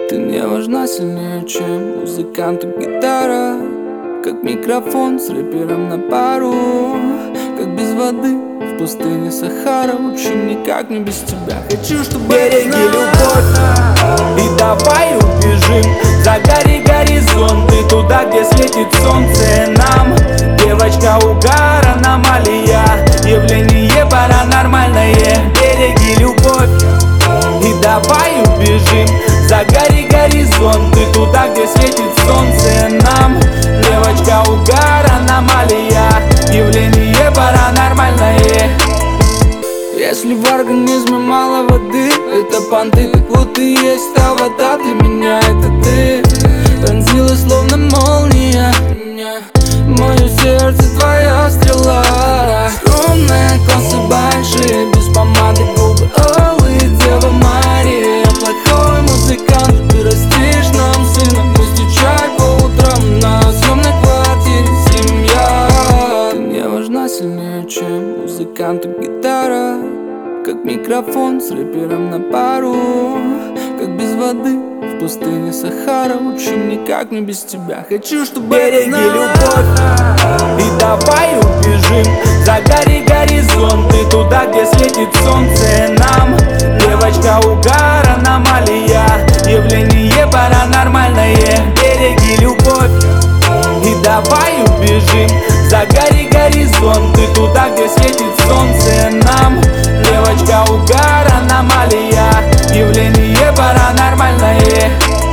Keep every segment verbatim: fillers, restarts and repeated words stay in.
Ты мне важна сильнее, чем музыканту гитара, как микрофон с рэпером на пару, как без воды в пустыне Сахара. Лучше никак не без тебя. Хочу, чтобы береги любовь и давай убежим за гори горизонты, туда, где светит солнце нам. Девочка угар, аномалия, явление паранормальное. Береги любовь и давай убежим за гори горизонты, туда, где светит солнце нам. Девочка угар, аномалия, явление паранормальное. Если в организме мало воды, это понты. Так вот и есть та вода для меня, это ты. Пронзила словно молния мое сердце, твоя стрела. Скромные косы большие, без помады губы алые, Дева Мария. Плохой музыкант, ты растишь нам сына, вместе чай по утрам на съемной квартире семья. Ты мне важна сильнее, чем музыканту гитара, как микрофон с рэпером на пару, как без воды в пустыне Сахара. Лучше никак не без тебя. Хочу, чтобы береги любовь и давай убежим за гори горизонты, туда, где светит солнце нам. Девочка угар, аномалия, явление паранормальное. Береги любовь и давай убежим за гори горизонты, туда, где светит солнце нам. Девочка угар, аномалия, явление паранормальное.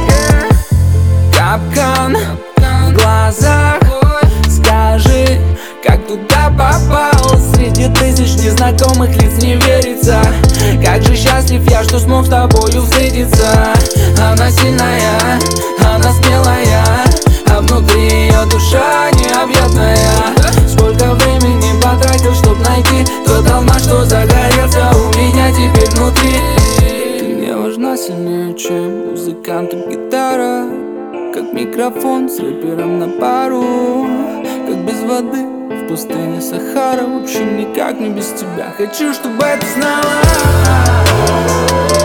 Капкан в глазах, скажи, как туда попал? Среди тысяч незнакомых лиц не верится. Как же счастлив я, что смог с тобою встретиться. Она сильная, она смелая, а внутри ее душа необъятная. Сколько времени потратил, чтоб найти тот алмаз, что загорелся у меня теперь внутри. Ты мне важна сильнее, чем музыканту гитара, как микрофон с рэпером на пару, как без воды в пустыне Сахара. Лучше никак не без тебя. Хочу, чтобы ты знала.